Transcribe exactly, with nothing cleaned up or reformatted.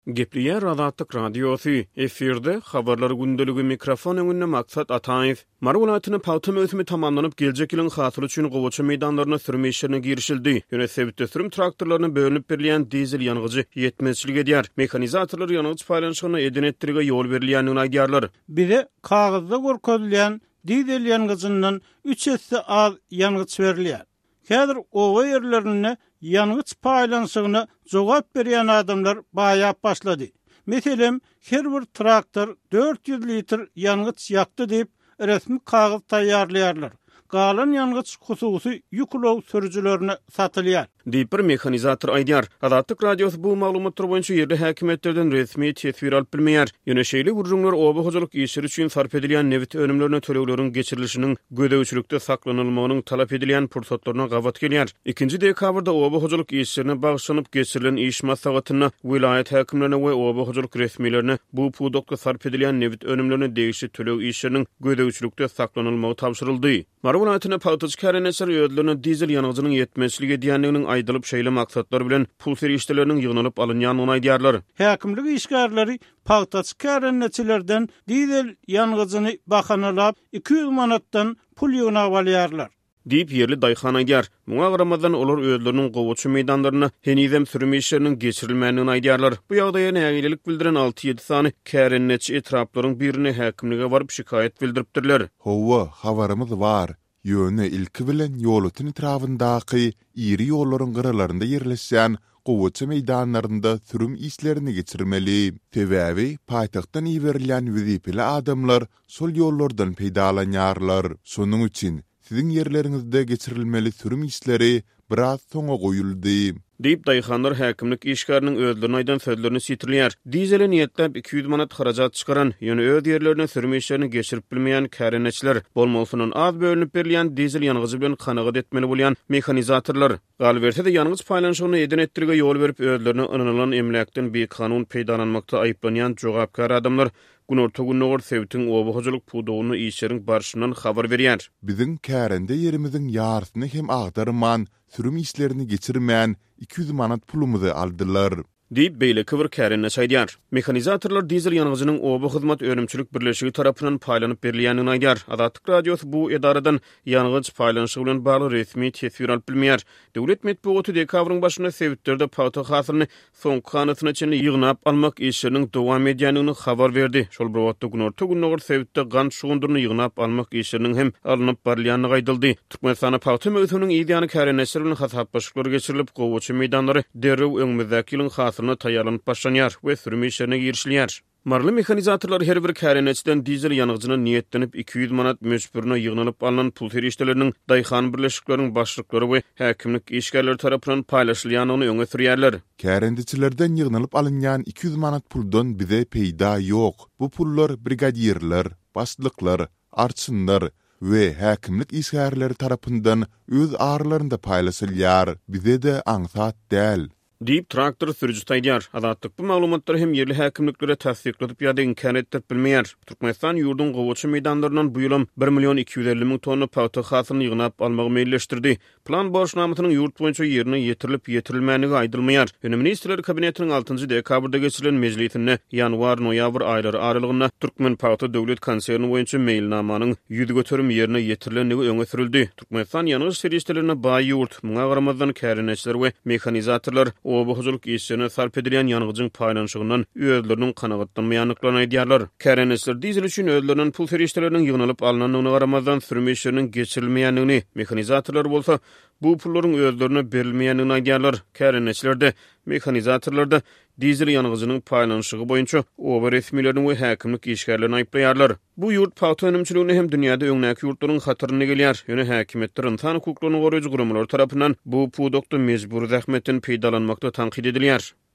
Gepliyer Azatlyk radiosu efirde habarlar gündölügi mikrofon öňünde maksat Ataýew. Marwulatyny pawta mösümi tamamlanyp geljek ýylyň hasyly üçin gowaça meýdanlaryna sürme işlerine girişildi. Ýöne sebäpde sürüm traktorlaryny bölünip berilýän dizel ýanygyjy ýetmezçilik edýär. Mekanizatorlar ýanygyç paýlanşygyna eden etdirige ýol berilýänini aýdýarlar. Biri kagazda gorkozulýan dizel ýanygyjyndan üç esse az ýanygyç berilýär. Häzir owa ýerlerine ýanygyç paýlanşygyna jogap berýän adamlar baýap başlady. Meselem, her bir traktor dört yüz litr ýanygyç ýakdy diýip resmi kagaz taýýarlaýarlar. Galan ýanygyç hususy ýüklöw sürüjilerine satylýar. Diýip bir mekanizator aýdýar. Azatlyk radiosy bu maglumatlar boýunça ýerde häkimetlerden resmi tesbir alyp bilmeýär. Ýöne şeýle gurjunlar oba hojalyk işleri üçin sarp edilýän nevit önümlerine tölegleriň geçirilişiniň gödäwçilikde saklanylmagynyň talap edilýän pursatlaryna gawat gelýär. ikinji dekabrda oba hojalyk işlerine bagşlanyp geçirilen iş maslahatyna vilayet häkimlerine we oba hojalyk resmilerine bu pudokda sarp edilýän nevit önümlerine degişli töleg işleriniň gödäwçilikde saklanylmagy tapşyryldy. Marwulatyny pawtaç käreneçler ýödlerine dizel ýanygyjynyň ýetmezçilik edýänliginiň aýdylyp şeýle maksatlar bilen pul serişdeleriniň ýygnylyp alynýanyny aýdýarlar. Häkimlik işgärleri pawtaç käreneçlerden dizel ýanygyjyny bahanalap iki yüz manatdan pul ýygnap alýarlar. Diýip ýerli daýhan aýdýar. Muňa garamadan olar özleriniň gowaça meýdanlaryna henizem sürme işleriniň geçirilmänini aýdýarlar. Bu ýagdaýa nägilik bildiren alty ýedi sany kärenneçi etraplaryň birini häkimlige baryp şikaýet bildiripdirler. Howa habarymyz bar. Ýöne ilki bilen ýolutyn etrafyndaky iri ýollaryň gyralarynda ýerleşýän gowaça meýdanlarynda sürüm işlerini geçirmeli. Tebäbi paýtagtdan iberilýän wezipeli adamlar sol ýollardan peýdalanýarlar. Şonuň üçin siziň ýerleriňizde geçirilmeli sürüm işleri biraz soňa goýuldy. Diýip daýhanlar häkimlik işgäriniň özlerine aýdan sözlerini sitirlýär. Dizele niýetlep iki yüz manat harajat çykaran, ýöne öz ýerlerine sürme işlerini geçirip bilmeýän käreneçler, bolmasynyň az bölünip berilýän dizel ýanygyjy bilen kanagat etmeli bolýan mekanizatorlar. Gal berse de ýanygyç paýlanşygyny eden etdirige ýol berip özlerine ynanylan emlekden bir kanun peýdalanmakda aýplanýan jogapkar adamlar günorta günnogor sebäpden oba hojalyk pudowyny işleriň barşyndan habar berýär. Biziň kärende ýerimiziň ýarsyny hem agdarman sürüm işlerini geçirmän iki yüz manat pulumuzy aldylar. Diýip beýle kıvır kärenneç aýdýar. Mekanizatorlar dizel ýanygyjynyň oba hyzmat önümçilik birleşigi tarapyndan paýlanyp berilýänini aýdýar. Azatlyk radiosy bu edaradan ýanygyç paýlanşygy bilen bagly resmi tesbir alyp bilmeýär. Döwlet medeniýeti dekabryň başynda sebäpdirde pawta hasylyny soňky kanatyna çenli ýygnap almak işleriniň dowam edýänini habar berdi. Şol bir wagtda günorta günnogor sebäpde gan şugunduryny ýygnap almak işleriniň hem alınıp barylýanyny aýdyldy. Türkmenistana pawta möhüriniň ýygyny kärenneçler bilen hasap başlyklary geçirilip gowaça meýdanlary derrew öňümizdäki ýylyň hasylyny taýýarlanyp başlanýar we sürme işlerine girişilýär. Marly mekanizatorlar her bir käreneçden dizel ýanygyjyny niýetlenip iki yüz manat möçbürine ýygnylyp alynan pul serişdeleriniň daýhan birleşikleriň başlyklary we häkimlik işgärleri tarapyndan paýlaşylýanyny öňe sürýärler. Kärendeçilerden ýygnylyp alynýan iki yüz manat puldan bize peýda ýok. Bu pullar brigadierler, başlyklar, arçynlar we häkimlik işgärleri tarapyndan öz arlarynda paýlaşylýar. Bize de aňsat däl. Diýip traktor sürüjisi aýdýar. Azatlyk bu maglumatlary hem ýerli häkimliklere tasdikledip ýa-da inkar etdirip bilmeýär. Türkmenistan ýurdun gowaça meýdanlaryndan bu ýylam bir milyon iki yüz elli min tonna pawta hasylyny ýygnap almagy meýilleşdirdi. Plan borçnamasynyň ýurt boýunça ýerine ýetirilip ýetirilmänigi aýdylmaýar. Ýöne ministrler kabinetiniň altynjy dekabrda geçirilen mejlisinde ýanwar-noýabr aýlary aralygynda Türkmen pawta döwlet konserni boýunça meýilnamanyň ýüzi göterim ýerine ýetirilenligi öňe sürildi. Türkmenistan ýanygyç serişdelerine baý ýurt, muňa garamazdan käreneçler we mekanizatorlar oba hojalyk işlerine sarp edilýän ýanygyjyň paýlanşygynyň özleriniň kanagatlanmaýanlyklaryny aýdýarlar. Käreneçler dizel üçin özleriniň pul serişdeleriniň ýygnylyp alynanyny garamazdan sürme işleriniň geçirilmeýänligini, mekanizatorlar bolsa bu pullaryň özlerine berilmeýänligini aýdýarlar. Käreneçler de mekanizatorlar da dizel ýanygyjynyň paýlanşygy boýunça oba resmilerini we häkimlik işgärlerini aýplaýarlar. Bu ýurt pawta önümçiligini hem dünýäde öňnäki ýurtlaryň hatyryny gelýär. Ýöne häkimetler insan hukuklaryny goraýjy gurumlar tarapyndan bu pudokda mejbur zähmetten peýdalanmakda tanqid edilýär.